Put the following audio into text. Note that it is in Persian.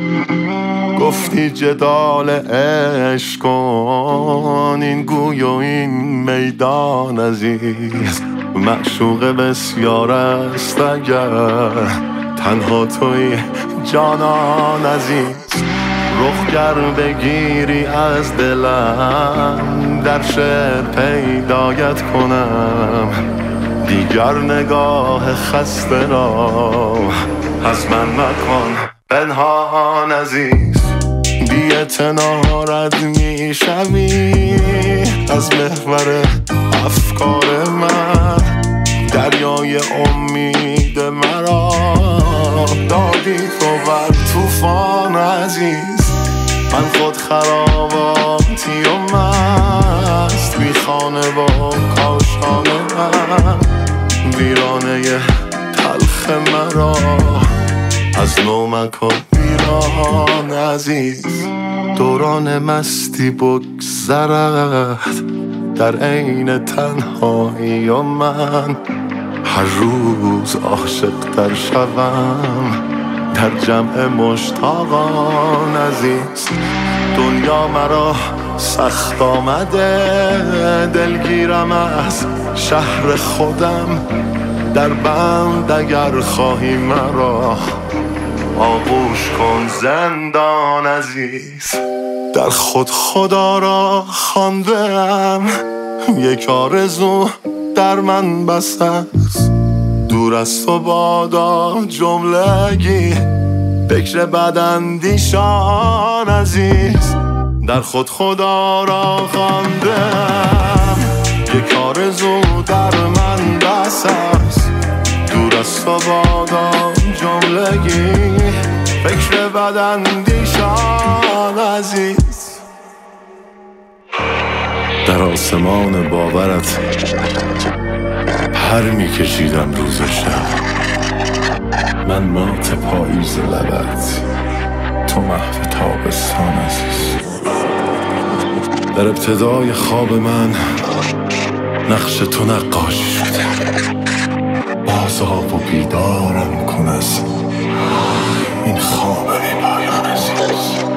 گفتی جدال عشق کن، این گوی و این میدان عزیز. معشوق بسیار است اگر تنها توی جانان عزیز. رخگر بگیری از دلم، در شعر پیدایت کنم. دیگر نگاه خسته را از من مکن پنهان عزیز. بی اعتنارت می شوی از محور افکار من. دریای امید مرا دادی تو بر طوفان عزیز. من خود خراباتی و مست، بی خانه و کاشانه من. ویرانه تلخ مرا از نو مکن ویران عزیز. دوران مستی بگذرد در عین تنهایی و من هر روز عاشق تر شوم در جمع مشتاقان عزیز. دنیا مرا سخت آمده، دلگیرم از شهر خودم. در بند اگر خواهی مرا آغوش کن زندان عزیز. در خود خدا را خواندم، یک آرزو در من بس است. دور از تو بادا جملگی، فکر بداندیشان عزیز. در خود خدا را خواندم، یک آرزو در من بس است. دور از تو بادا جملگی، فکر بداندیشان عزیز. در آسمان باورت پر میکشیدم روز و شب. من مات پاییز لبت، تو محو تابستان عزیز. در ابتدای خواب من نقش تو نقاشی شده. بازآ و بیدارم کن از این خواب بی پایان عزیز.